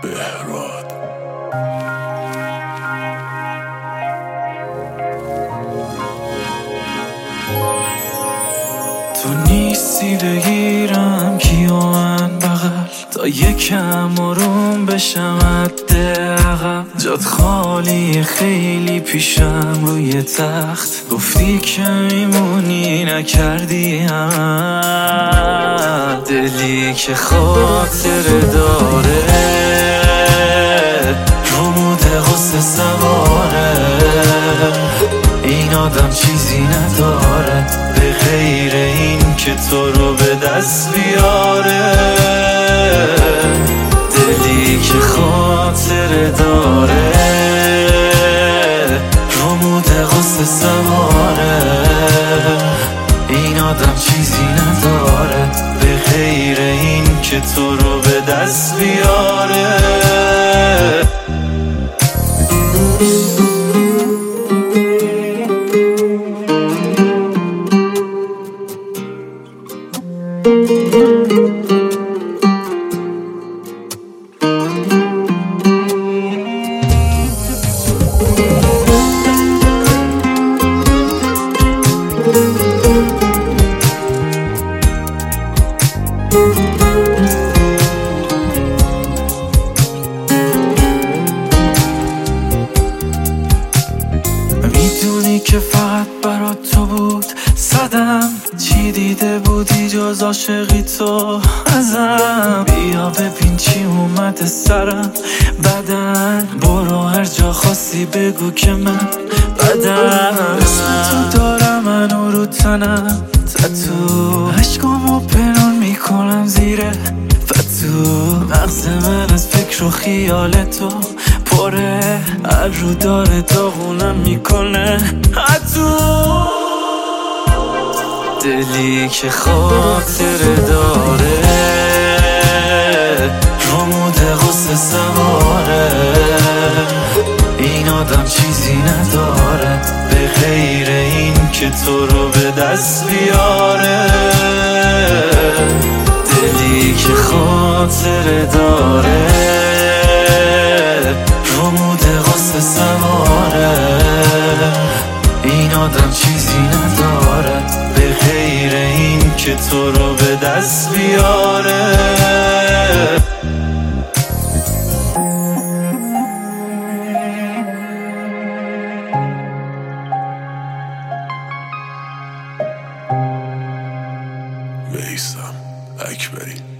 بهراد. تو نیستی بگیرم کیوان بغل تا یکم آروم بشم حداقل. جات خالی خیلی پیشم روی تخت، گفتی که میمونی نکردی عمل. دلی که خاطر داره رمود غصه سواره، این آدم چیزی نداره به غیر این که تو رو به دست بیاره. دلی که خاطر داره رمود غصه سواره، این آدم چیزی نداره به غیر این که تو رو به دست بیاره. میدونی که فقط برات تو بود صدم، چی دیده بودی جز عاشقی تو ازم. بیا ببین چی اومده سرم بدن، برو هر جا خواستی بگو که من بدم. اسم تو دارم منو رو تنم تتو، عشقامو پنهان میکنم زیر فتو. مغز من از فکر و خیال تو پره، هر رو داره داغونم میکنه حتو. دلی که خاطر داره رمود غصه سواره، این آدم چیزی نداره به غیر این که تو رو به دست بیاره. دلی که خاطر داره رمود غصه سواره، این آدم چیزی نداره به غیر این که تو رو به دست بیاره. میثم اکبری.